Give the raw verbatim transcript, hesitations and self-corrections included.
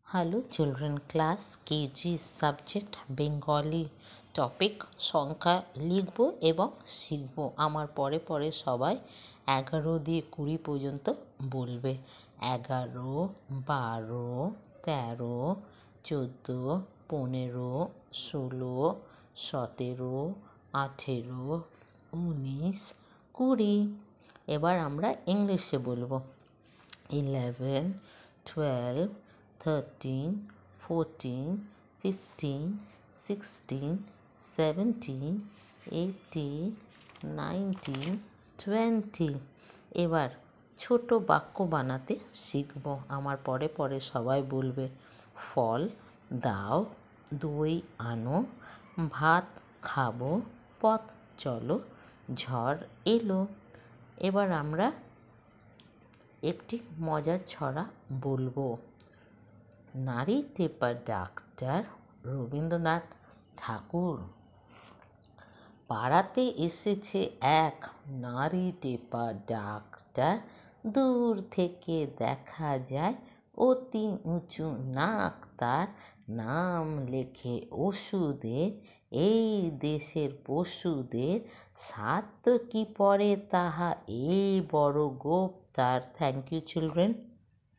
Hello children, class KG, subject Bengali, topic সংখ্যা লিখব এবং শিখব। আমার পরে পরে সবাই এগারো দিয়ে কুড়ি পর্যন্ত বলবে। এগারো, বারো, তেরো, চোদ্দো, পনেরো, ষোলো, সতেরো, আঠেরো, উনিশ, কুড়ি। এবার আমরা ইংলিশে বলবো। Eleven, twelve, thirteen, fourteen, fifteen, sixteen, seventeen, eighteen, nineteen, twenty। এবার ছোট বাক্য বানাতে শিখব। আমার পরে পরে সবাই বলবে। ফল দাও, দই আনো, ভাত খাবো, পথ চলো, ঝড় এলো। এবার আমরা একটি মজার ছড়া বলবো। নারী টেপা ডাক্তার রবীন্দ্রনাথ ঠাকুর। পাড়াতে এসেছে এক নারী টেপা ডাক্তার, দূর থেকে দেখা যায় অতি উঁচু নাক তার। নাম লেখে ওষুধের, এই দেশের পশুদের, স্বাদ কি পড়ে তাহা এই বড় গোপ তার। Thank you children.